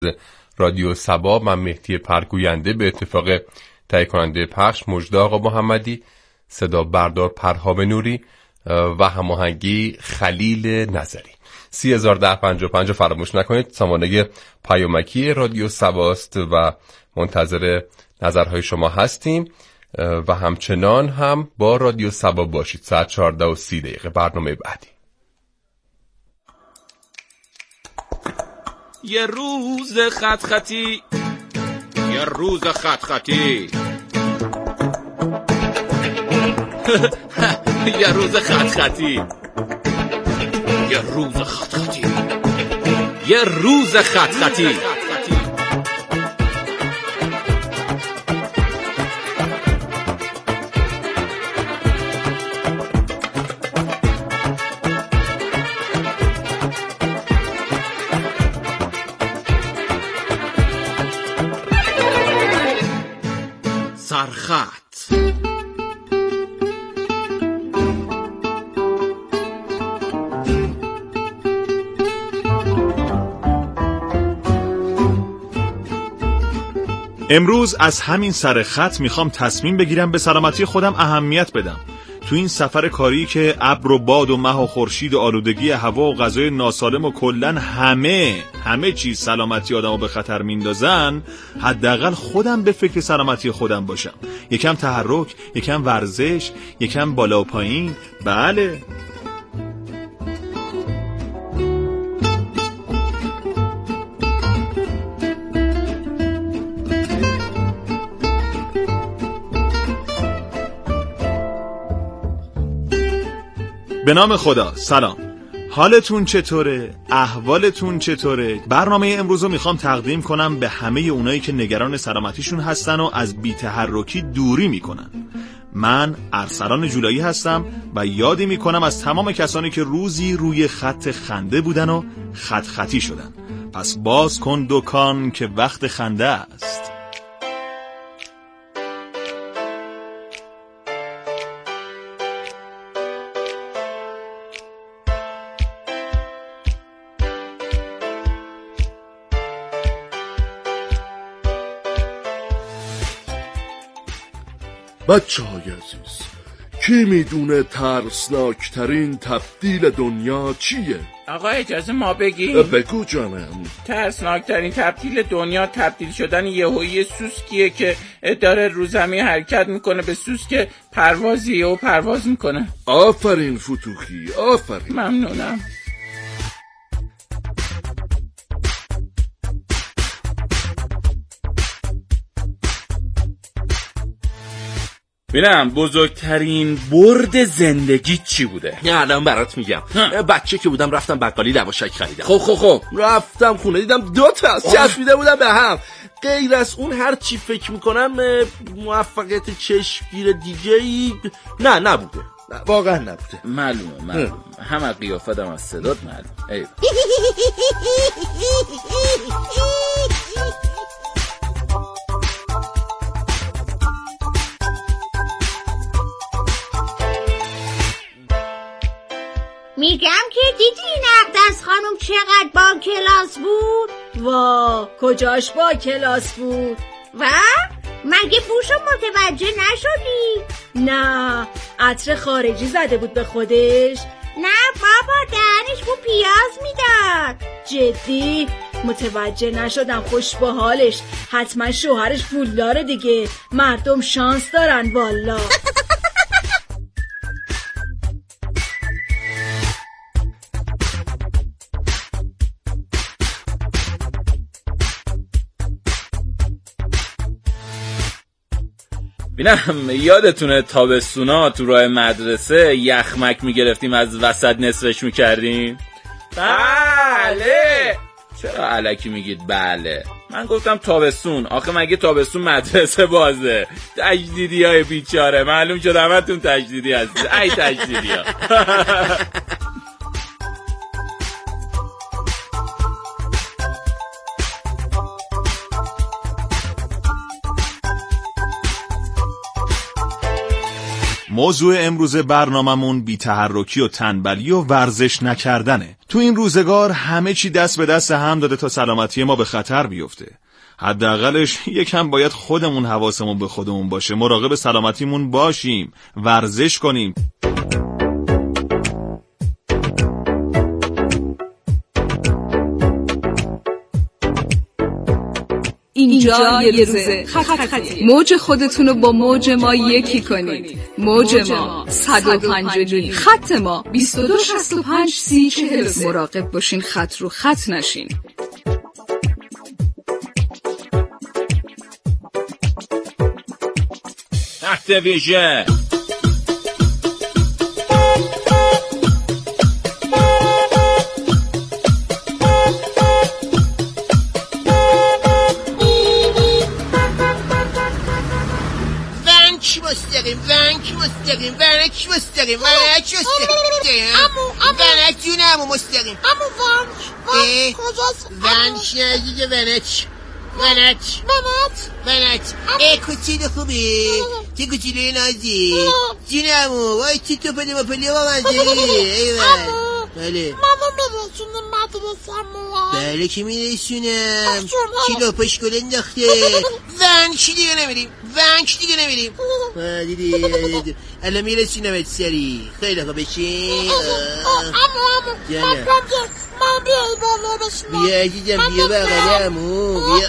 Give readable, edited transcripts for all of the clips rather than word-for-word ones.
رادیو صبا، من مهدی پرگوینده به اتفاق تهیه کننده پخش مجدد آقا محمدی، صدا بردار پرهاب نوری و هماهنگی خلیل نظری. 301055 فراموش نکنید. سامانه پیامکی رادیو صباست و منتظر نظرهای شما هستیم و همچنان هم با رادیو صبا باشید. ساعت 14:30 برنامه بعدی. یه روز خط خطی، یه روز خط خطی، یه روز خط خطی، یه روز خط خطی، یه روز خط خطی. سرخط. امروز از همین سر خط میخوام تصمیم بگیرم به سلامتی خودم اهمیت بدم. تو این سفر کاری که ابر و باد و مه و خورشید و آلودگی هوا و غذای ناسالم و کلن همه چیز سلامتی آدمو به خطر میندازن، حداقل خودم به فکر سلامتی خودم باشم. یکم تحرک، یکم ورزش، یکم بالا و پایین. بله. به نام خدا. سلام، حالتون چطوره؟ احوالتون چطوره؟ برنامه امروز رو میخوام تقدیم کنم به همه اونایی که نگران سلامتیشون هستن و از بی‌تحرکی دوری میکنن. من ارسلان جولایی هستم و یادی میکنم از تمام کسانی که روزی روی خط خنده بودن و خط خطی شدن. پس باز کن دکان که وقت خنده است. بچه‌های عزیز، کی میدونه ترسناکترین تبدیل دنیا چیه؟ آقا اجازه ما بگیم؟ بگو جانم. ترسناکترین تبدیل دنیا تبدیل شدن یهویی سوسکیه که داره رو زمین حرکت میکنه به سوسک پروازیه و پرواز میکنه. آفرین فتوحی، آفرین. ممنونم. ببینم بزرگترین برد زندگی چی بوده؟ الان برات میگم. بچه که بودم رفتم بقالی لواشک خریدم. خب رفتم خونه دیدم 2 تا چسبیده بودم به هم. غیر از اون هر چی فکر میکنم موفقیت چشمگیر دیگه‌ای نبوده. واقعا نبوده. معلومه. همه قیافتم از صدات معلوم. میگم که دیدی این اقدس خانم چقدر با کلاس بود؟ وا کجاش با کلاس بود؟ و مگه بوشو متوجه نشدی؟ نه، عطر خارجی زده بود به خودش. نه بابا، دهنش بو پیاز میداد. جدی؟ متوجه نشدم. خوش به حالش. حتما شوهرش پولداره دیگه. مردم شانس دارن والا. ببینم یادتونه تابستونا تو راه مدرسه یخمک میگرفتیم از وسط نصفش میکردیم؟ بله. چرا الکی میگید بله؟ من گفتم تابستون. آخه مگه تابستون مدرسه بازه؟ تجدیدی های بیچاره. معلوم شد همتون تجدیدی هستید. ای تجدیدی ها. موضوع امروز برناممون بی‌تحرکی و تنبلی و ورزش نکردنه. تو این روزگار همه چی دست به دست هم داده تا سلامتی ما به خطر بیفته. حداقلش یکم باید خودمون حواسمون به خودمون باشه، مراقب سلامتیمون باشیم، ورزش کنیم. اینجا یه روزه خط موج خودتون رو با موج ما یکی کنید. موج ما 105 خط ما 2265 3040. مراقب باشین خط رو خط نشین. تحت ویژه مستقیم ونک جونمو مستقیم ونک کجاست؟ ونک نه دیگه ونک ای کوچیل خوبی چه کوچیل نازی جونمو وای چی تو پلی با پلی با منزی بله منو میرسونیم مدرسمو بله که میرسونم کیلو پشکل انداخته ونک دیگه نمیریم دیدی الان میرسونم سری خیلی خوب بشین امو من بیایی بالا بشنم بیا عزیزم بیا بغلمو بیا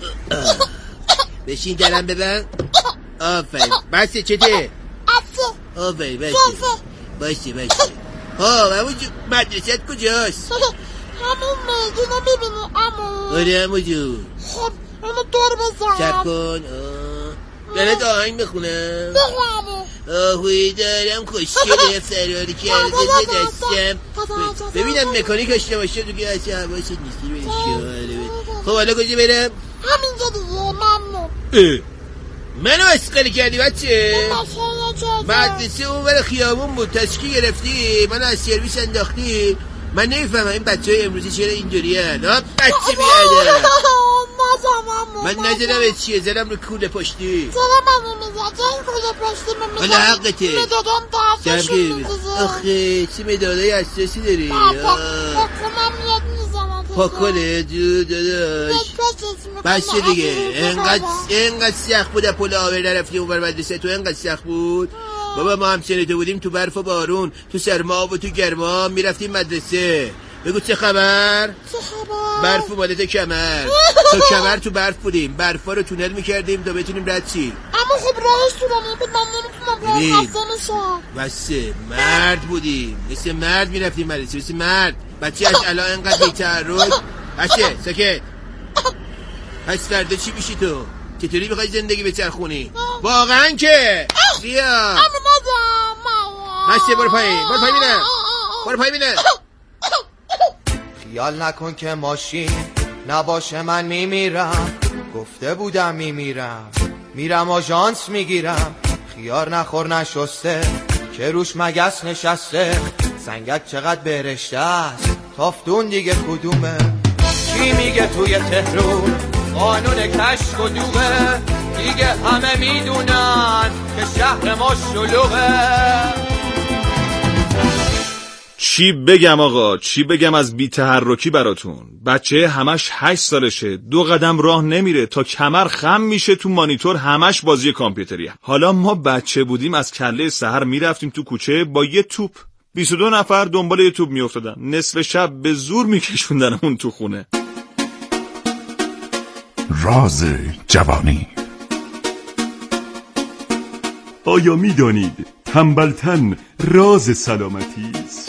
بشین درم ببن آفرین بسه چته آفرین باشه همون مدرست کجاست همون میدونو میبینی امو آره امو جون خب اونو دور بزن چپ کن برات آهنگ بخونم آهوی دارم خوشگله فرار کرده دستم ببینم مکانیک هاشته باشه دیگه از حواست نیستی خب حالا کجا برم همینجا دیگه ممنون منو مسخره کردی بچه مدرسه اون برای خیابون بود تشکی گرفتی منو از سرویس انداختی من نمیفهمم این بچه های امروزی چرا اینجوری هن بچه بیاده من نزدم از چیه زدم رو کوله پشتی چرا منو میزد این کوله پشتی من میزد حالا حقته مدادم درسشون میگذار آخه چی مدادای اساسی داری پاکنم میاد میزنم پاکنه جو داداش بسه دیگه انقدر سخت بود پل آور نرفتی اون بر مدرسه تو انقدر سخت بود بابا ما هم سنته بودیم تو برف و بارون تو سرما و تو گرما میرفتیم مدرسه بگو چه خبر برف و مالت کمر تو کمر تو برف بودیم برفا رو تونل میکردیم تا بتونیم رد چیم اما خب راهش طولانی بود من نمیتونم راه خسته نشم بسه مرد بودیم مثل مرد میرفتیم مدرسه مثل مرد بچه از الان انقدر بی‌تحرک بچه سکت پس فردا چی میشی تو چطوری میخوای زندگی بچرخونی واقعا که بیا بسه برو پایین بینه خیال نکن که ماشین نباشه من میمیرم گفته بودم میرم آژانس میگیرم خیار نخور نشسته که روش مگس نشسته سنگک چقدر برشته است تافتون دیگه کدومه کی میگه توی تهرون قانون کشک و دوغه دیگه همه میدونن که شهر ما شلوغه چی بگم آقا چی بگم از بی‌تحرکی براتون بچه همش 8 سالشه 2 قدم راه نمیره تا کمر خم میشه تو مانیتور همش بازی کامپیوتری حالا ما بچه بودیم از کله سحر میرفتیم تو کوچه با یه توپ 22 نفر دنبال یه توپ میافتادن نصف شب به زور میکشوندنمون تو خونه راز جوانی آیا میدانید تنبلتن راز سلامتی است؟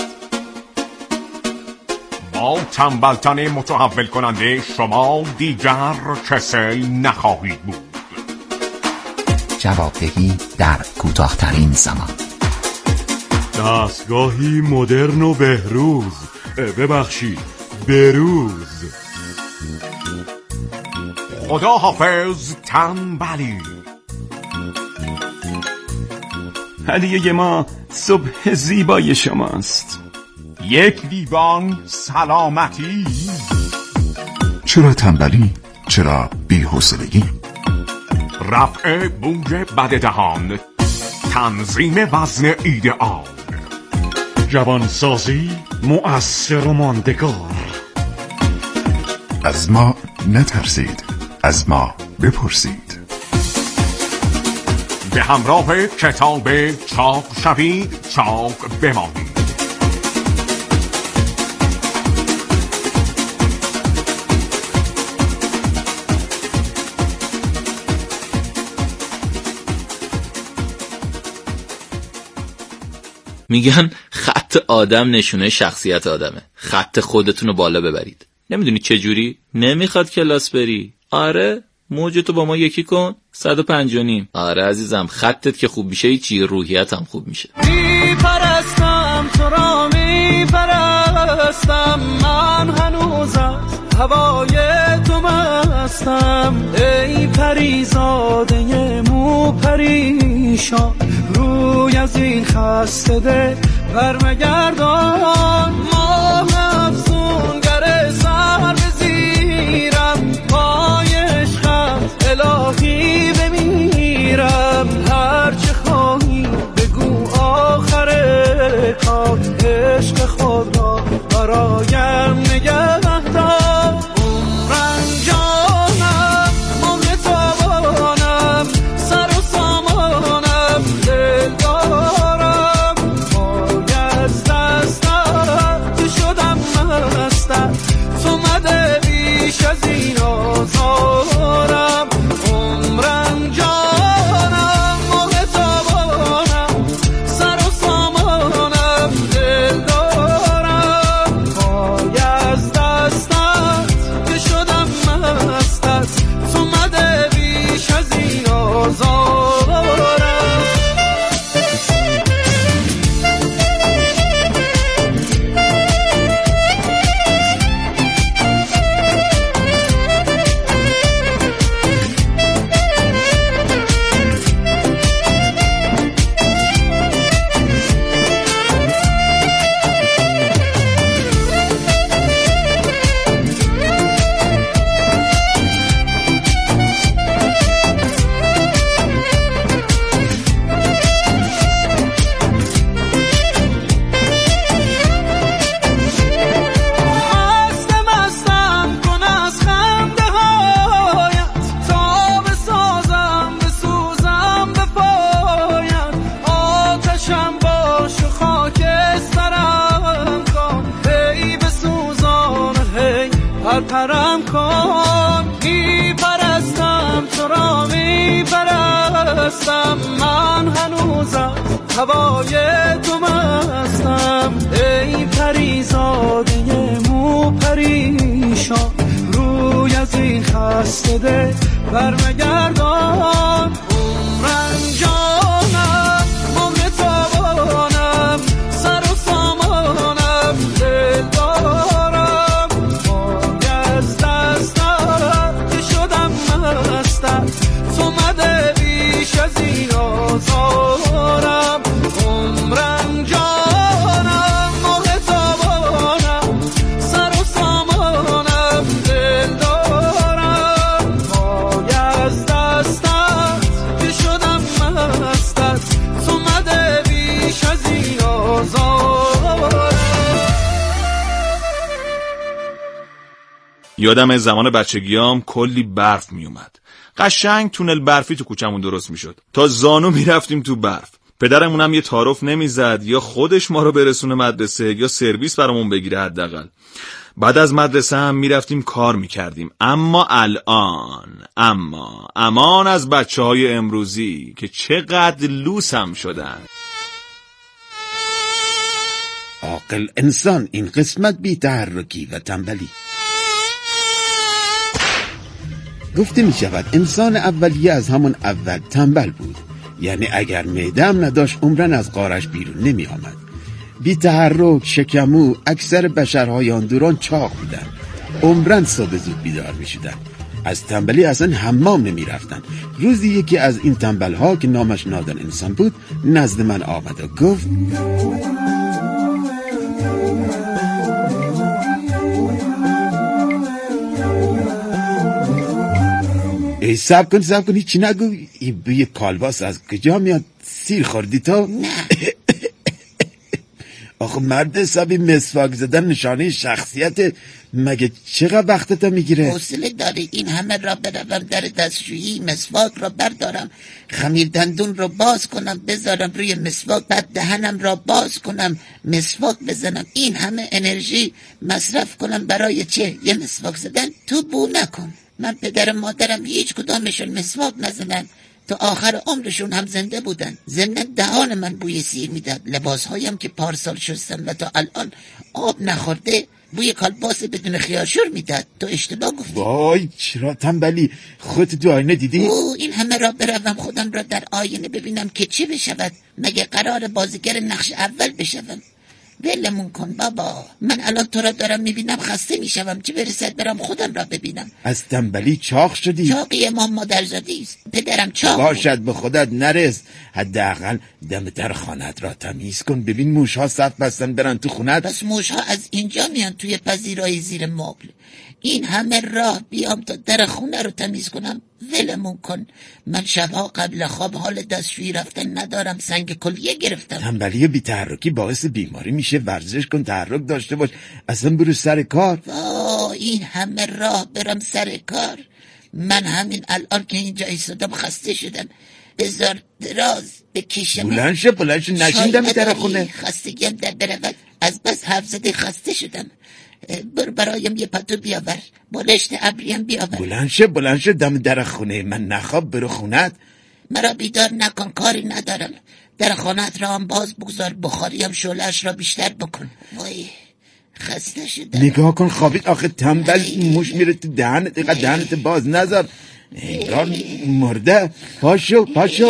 با تنبلتن متحول کننده شما دیگر کسل نخواهید بود. جوابدهی در کوتاه‌ترین زمان. دستگاهی مدرن و بهروز بروز. خدا حافظ تنبلی. هدیه ما صبح زیبای شماست. یک لیوان سلامتی. چرا تنبلی؟ چرا بی‌حوصلگی؟ رفع بوی بد دهان، تنظیم وزن ایدئال، جوانسازی مؤثر و ماندگار. از ما نترسید، از ما بپرسید. به همراه کتاب چاق شوید، چاق بمانید. میگن خط آدم نشونه شخصیت آدمه. خط خودتون رو بالا ببرید. نمیدونی چه جوری؟ نمیخواد کلاس بری؟ آره، موجتو با ما یکی کن. 105.5. آره عزیزم، خطت که خوب میشه هیچی، روحیت هم خوب میشه. میپرستم تو را میپرستم، من هنوز از هوای تو مستم. ای پریزاده مو پریشان، روی از این خسته دل برمگردان. ماه افسونگر سر بزیرم، پای عشقت الهی بمیرم. هرچه خواهی بگو آخر کار، عشق خود را برایم نگه دار. عمرم جانم مهر تابانم، سر و سامانم دل دارم. پای از دستت که شدم مستت، تو مده بیش از این آزارم. عمرم جانم مهر تابانم، سر و سامانم دل دارم. پای از دستت که شدم مستت، تو مده بیش از این آزارم. مستم کن از خنده هایت، تا بسازم بسوزم به پایت. آتشم باش و خاکسترم کن، هی بسوزان هی پرپرم کن. میپرستم تو را میپرستم، من هنوز از هوای تو مستم. ای پریزاده مو پریشان، روی از این خسته دل برمگردان. عمرم جانم مهر تابانم، سر و سامانم دل دارم. پای از دستت که شدم مستت، تو مده بیش از این آزارم. عمرم جانم مهر تابانم، سر و سامانم دل دارم. پای از دستت که شدم مستت، تو مده بیش از این آزارم. یادم زمان بچگیام کلی برف می اومد. قشنگ تونل برفی تو کوچمون درست می شد. تا زانو می رفتیم تو برف. پدرمونم یه تعارف نمیزد، یا خودش ما رو برسونه مدرسه یا سرویس برامون بگیره حداقل. بعد از مدرسه هم میرفتیم کار میکردیم. اما الان امان از بچه‌های امروزی که چقدر لوس هم شدن. عاقل انسان این قسمت بی تحرکی و تنبلی. گفته می شود انسان اولیه از همون اول تنبل بود. یعنی اگر معده‌ام نداشت عمرن از غارش بیرون نمی آمد. بی تحرک، شکمو، اکثر بشرهای آن دوران چاق بودن. عمرن صبح زود بیدار می شدن. از تنبلی اصلا حمام نمی رفتن. روزی یکی از این تنبلها که نامش نادان انسان بود نزد من آمد و گفت ای سب کن هیچی نگو. این بوی کالباس از کجا میاد؟ سیر خوردی تو؟ آخه مرد حسابی مسواک زدن نشانه شخصیت، مگه چقدر وقتتو میگیره؟ حوصله داری این همه را بروم در دستشویی مسواک را بردارم، خمیر دندون را باز کنم بذارم روی مسواک، بعد دهنم را باز کنم مسواک بزنم، این همه انرژی مصرف کنم برای چه؟ یه مسواک زدن؟ تو بو نکن. من پدر مادرم هیچ کدامشون مسواک نزدن، تا آخر عمرشون هم زنده بودن. ضمن دهان من بوی سیر میداد. لباسهایم که پارسال شستم و تا الان آب نخورده بوی کالباس بدون خیارشور میداد. تو اشتباه گفتی. وای چرا تنبلی؟ خودت تو آینه دیدی؟ این همه را بروم خودم را در آینه ببینم که چی بشود؟ مگه قرار بازیگر نقش اول بشوم؟ ولمون کن بابا، من الان تو را دارم میبینم خسته میشوم، چه برسد برم خودم را ببینم. از تنبلی چاق شدی؟ چاقی ما مادرزادی است، پدرم چاق باشد به خودت نرس، حداقل دم در خانت را تمیز کن. ببین موشها صف بستن برن تو خونت. بس موشها از اینجا میان توی پذیرایی زیر مبل. این همه راه بیام تا در خونه رو تمیز کنم؟ ولمون کن. من شبها قبل خواب حال دستشویی رفتن ندارم، سنگ کلیه گرفتم. تنبلی و بی‌تحرکی باعث بیماری میشه. ورزش کن، تحرک داشته باش، اصلا برو سر کار. این همه راه برم سر کار؟ من همین الان که اینجا ایستادم خسته شدم. بذار دراز بکشم. بلند شو نشیندم در خونه. خستگیم در برود، از بس حرف زده خسته شدم. برو برایم یه پتو بیاور، بالشت ابریم بیاور. بلند شو دم در خونه من نخواب، برو خونت. مرا بیدار نکن، کاری ندارم. در خانت را هم باز بگذار، بخاریم شعله‌اش را بیشتر بکن. وای خسته شدم. نگاه کن خوابید آخه تنبل، موش میره تو دهنت، اینقدر دهنت باز نذار، انگار مرده. پاشو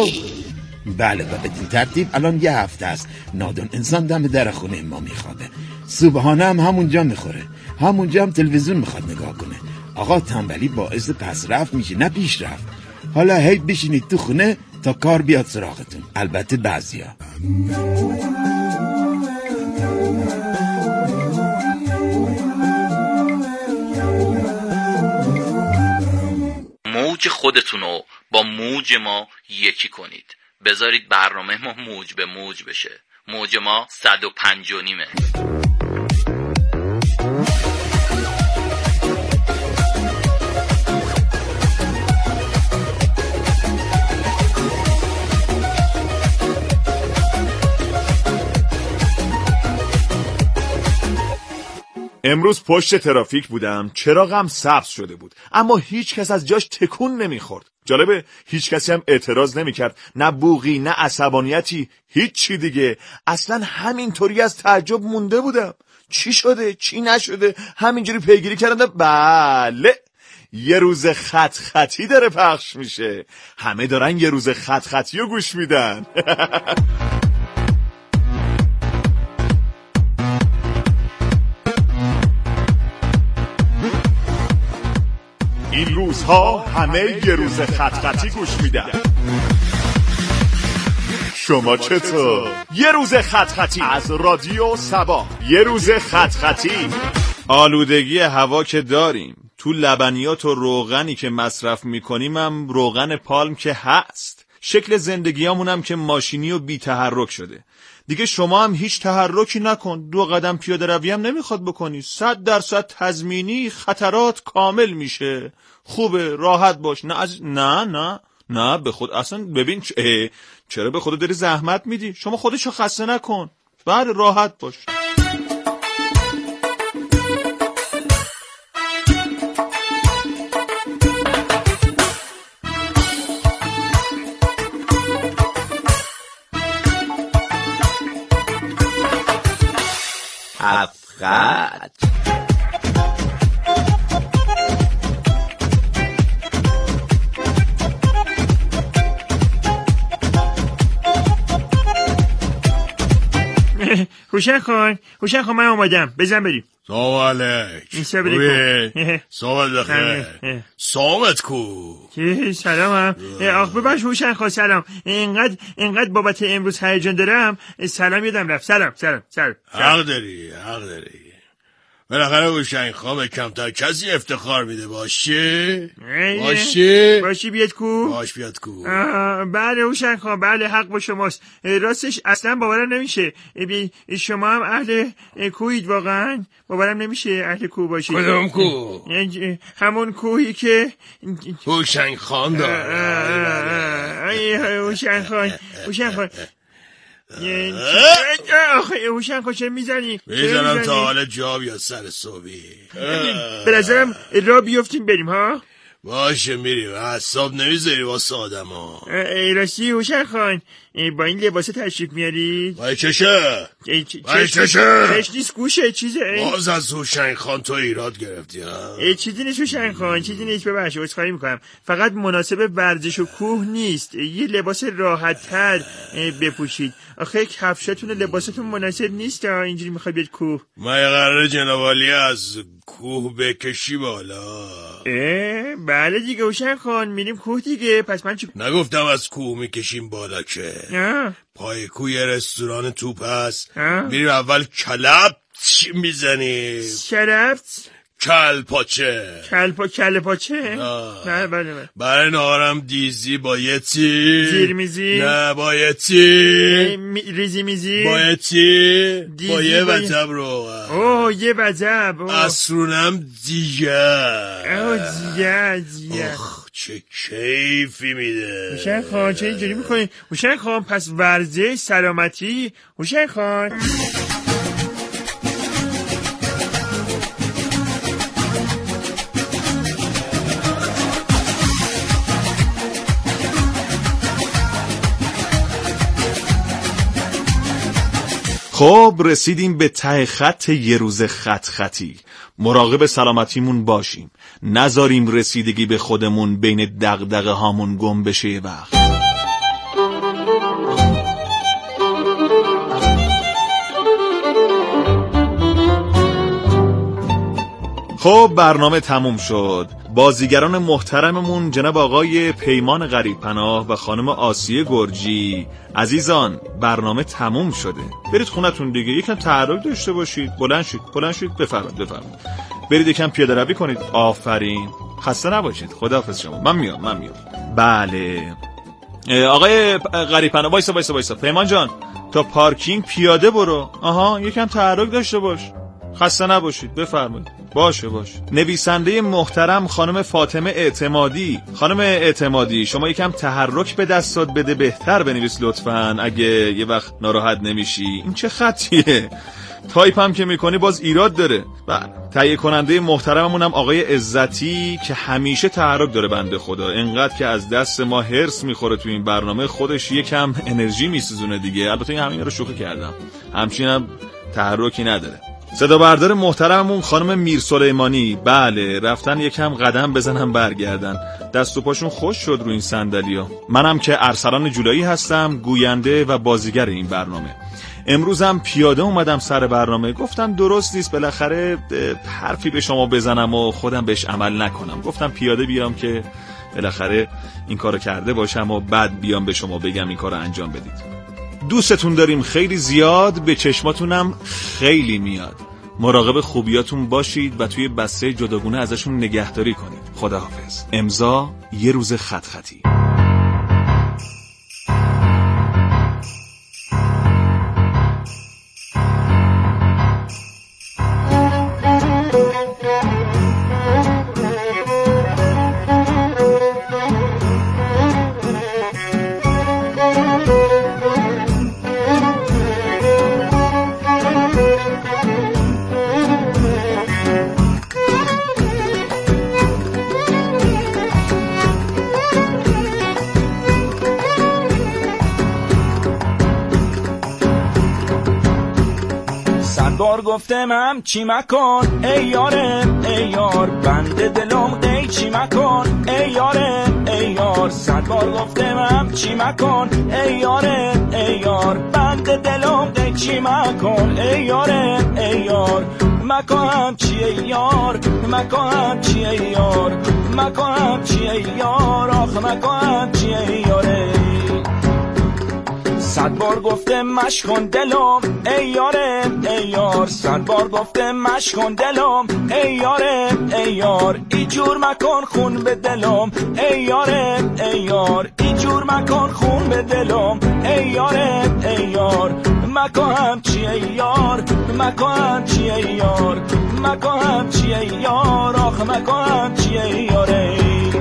بله و بدین ترتیب الان یه هفته است نادون انسان دم در خونه ما میخوابه. صبحانه هم همونجا میخوره، همونجا هم تلویزیون میخواد نگاه کنه. آقا تنبلی باعث پس رفت میشه نه پیش رفت. حالا هی بشینید تو خونه تا کار بیاد سراغتون، البته بعضیا. موج خودتونو با موج ما یکی کنید. بذارید برنامه ما موج به موج بشه. موج ما 105.5. امروز پشت ترافیک بودم، چراغم سبز شده بود اما هیچ کس از جاش تکون نمیخورد. جالبه هیچ کسی هم اعتراض نمیکرد، نه بوقی نه عصبانیتی، هیچ چی دیگه. اصلا همینطوری از تعجب مونده بودم، چی شده چی نشده، همینجوری پیگیری کردم. بله یه روز خطی داره پخش میشه، همه دارن یه روز خطی رو گوش میدن. این روزها همه یه روز خطی گوش میدن. شما چطور؟ یه روز خطی از رادیو سبا. یه روز خطی. آلودگی هوا که داریم، تو لبنیات و روغنی که مصرف میکنیم هم روغن پالم که هست. شکل زندگیامون هم که ماشینی و بی تحرک شده. دیگه شما هم هیچ تحرکی نکن، 2 قدم پیاده روی هم نمیخواد بکنی، 100% تضمینی، خطرات کامل میشه. خوبه راحت باش. نه به خود اصلا ببین چرا به خودت داری زحمت میدی؟ شما خودشو خسته نکن، بله راحت باش. افغان هوشنگ خان من اومدم، بزن بریم. سلام علیک. سلام بخیر. سلامت کو. سلام. آخ ببخش هوشنگ خان، سلام. اینقدر بابت امروز هیجان دارم، سلام یادم رفت. سلام. حق داری. بالاخره هوشنگ خان به کمتر کسی افتخار میده. باشی بیاد کو. باش بیاد کو. بله هوشنگ خان، بله حق با شماست. راستش اصلا باورم نمیشه شما هم اهل کوهید. واقعا باورم نمیشه اهل کوه باشید. کدوم کوه؟ همون کوهی که هوشنگ خان داره. هوشنگ خان هوشنگ خان چه میزنی؟ میزنم تا حال جا بیاد سر صبحی. به نظرم را بیفتیم بریم ها. باشه میریم. حساب نمیذاری واسه آدم ها. راستی هوشنگ خان با این لباسه تشریف میاری؟ باید چشه؟ چش نیست گوشه چیزه. باز از هوشنگ خان تو ایراد گرفتی ها؟ چیزی نیست هوشنگ خان، چیزی نیست. ببخشید عذرخواهی میکنم. فقط مناسب ورزش و کوه نیست. یه لباس راحت تر بپوشید. آخه کفشتون لباستون مناسب نیست اینجوری میخوای بیاد کوه. ما قراره جنابالی از کوه بکشی بالا. بله دیگه هوشنگ خان، میریم کوه دیگه. پس من نگفتم از کوه میکشیم بالا که. پای کوه یه رستوران توپ هست. میریم اول کلپ میزنیم. کل پاچه. بله. برای نهارم دیزی با یه تی. زیر میزی؟ نه با یه تی. ریزی میزی؟ با یه تی. با یه وزب رو. یه وزب. اسرونم دیگر. دیگر. چه کیفی میده. هوشنگ خان چه اینجوری میکنی؟ هوشنگ خان پس ورزش سلامتی. هوشنگ خان خب رسیدیم به ته خط یه روز خطی. مراقب سلامتیمون باشیم. نذاریم رسیدگی به خودمون بین دغدغه هامون گم بشه یه وقت. خب برنامه تموم شد. بازیگران محترممون جناب آقای پیمان غریبپناه و خانم آسیه گرجی، عزیزان برنامه تموم شده. برید خونتون دیگه، یکم تحرک داشته باشید. بلند شید بفرمایید. برید یکم پیاده روی کنید. آفرین. خسته نباشید. خداحافظ شما. من میام. بله آقای غریبپناه وایسا. پیمان جان تا پارکینگ پیاده برو. یکم تحرک داشته باش. خسته نباشید. بفرمایید. باشه. نویسنده محترم خانم فاطمه اعتمادی. خانم اعتمادی شما یکم تحرک به دستات بده، بهتر بنویس لطفاً اگه یه وقت ناراحت نمیشی. این چه خطیه؟ تایپ هم که میکنی باز ایراد داره. تهیه کننده محترممونم آقای عزتی که همیشه تحرک داره بنده خدا. انقدر که از دست ما هرس میخوره تو این برنامه، خودش یکم انرژی میسوزونه دیگه. البته این همین رو شوخی کردم. همچنین تحرکی نداره. صدا بردار محترممون خانم میر سلیمانی، بله رفتن یکم قدم بزنن برگردن. دست و پاشون خوش شد رو این صندلی‌ها. منم که ارسلان جولایی هستم، گوینده و بازیگر این برنامه. امروزم پیاده اومدم سر برنامه. گفتم درست نیست بالاخره حرفی به شما بزنم و خودم بهش عمل نکنم. گفتم پیاده بیام که بالاخره این کارو کرده باشم و بعد بیام به شما بگم این کارو انجام بدید. دوستتون داریم خیلی زیاد، به چشماتونم خیلی میاد. مراقب خوبیاتون باشید و توی بسته جداگونه ازشون نگهداری کنید. خداحافظ. امضا یه روز خطی. بار گفتم چی مکن ای یارم ای یار، بند دلم ای چی مکن ای یارم ای یار. صد بار گفتم چی مکن ای یارم ای یار، بند دلم ای چی مکن ای یارم ای یار. مکن چی ای یار، مکن چی ای یار، مکن چی ای یار، آخ مکن چی ای یاره. صد بار گفته مشک کن دلم ای یاره ای یار، صد بار گفته مشک کن دلم ای یاره ای یار، ای جور مکن خون به دلم ای یاره ای یار، ای جور مکن خون به دلم ای یاره ای یار، مکن چی ای یار، مکن چی ای یار، مکن چی ای یار، آخ مکن چی ای یاره.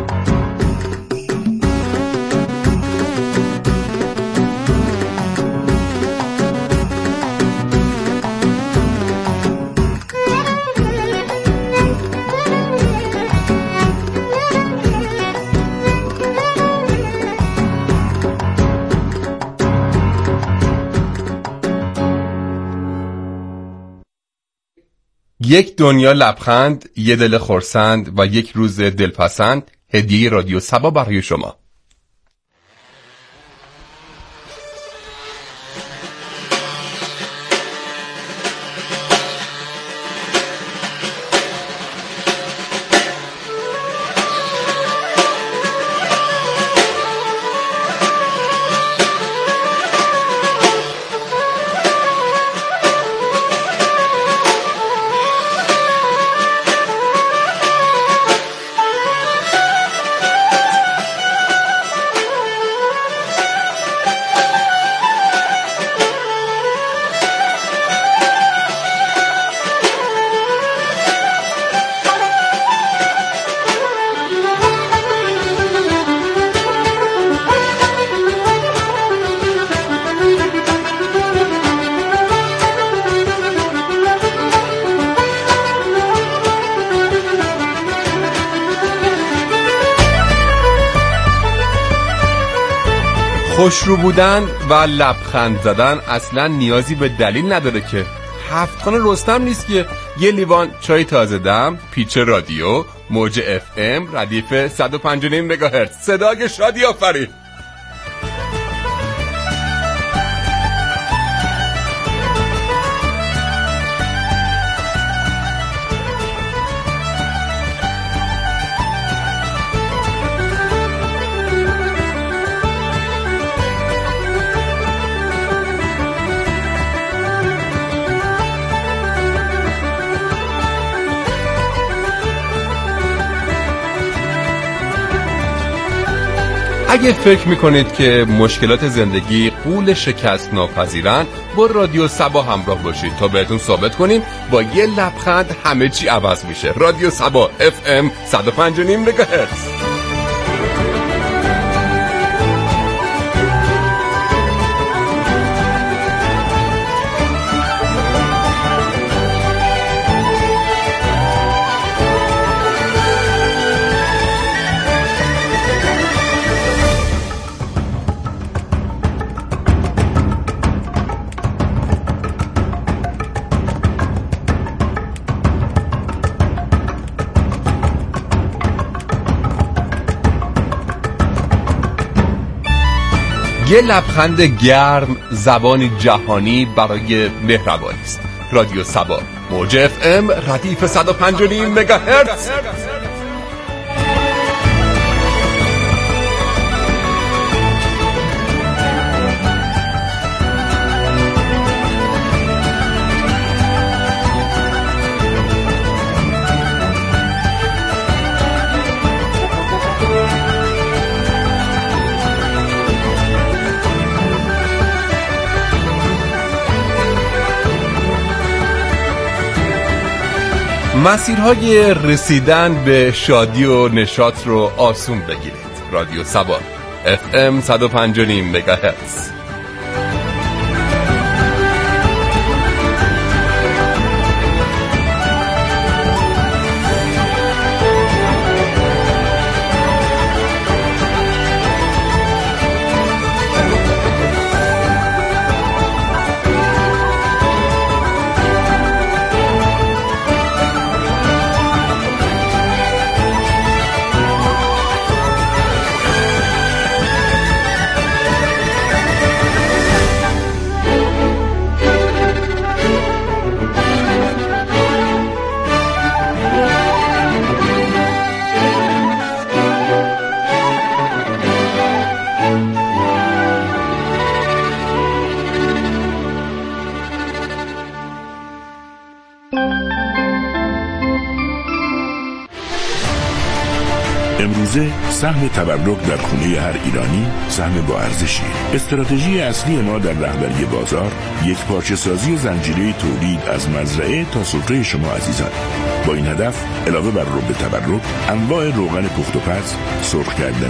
یک دنیا لبخند، یه دل خرسند و یک روز دلپسند، هدیه رادیو صبا برای شما. خوشرو بودن و لبخند زدن اصلا نیازی به دلیل نداره که. هفتخانه رستم نیست که. یه لیوان چای تازه دم، پیچ رادیو، موج FM، ردیف 105.5 مگاهرتز، صدای شادی آفرین. اگه فکر میکنید که مشکلات زندگی غول شکست ناپذیرن، با رادیو صبا همراه باشید تا بهتون ثابت کنیم با یه لبخند همه چی عوض میشه. رادیو صبا FM 105.5 مگاهرتز. یه لبخند گرم زبانی جهانی برای مهربانی است. رادیو صبا، موج FM، ردیف 105.5 مگاهرتز. مسیرهای رسیدن به شادی و نشاط رو آسون بگیرید. رادیو صبا FM 105.5 مگاهرتز. امروزه سهم تبرک در خونه هر ایرانی سهم با ارزشی. استراتژی اصلی ما در رهبری بازار یک پارچه سازی زنجیره تولید از مزرعه تا سفره شما عزیزان. با این هدف علاوه بر رب تبرک، انواع روغن پخت و پز، سرخ کردن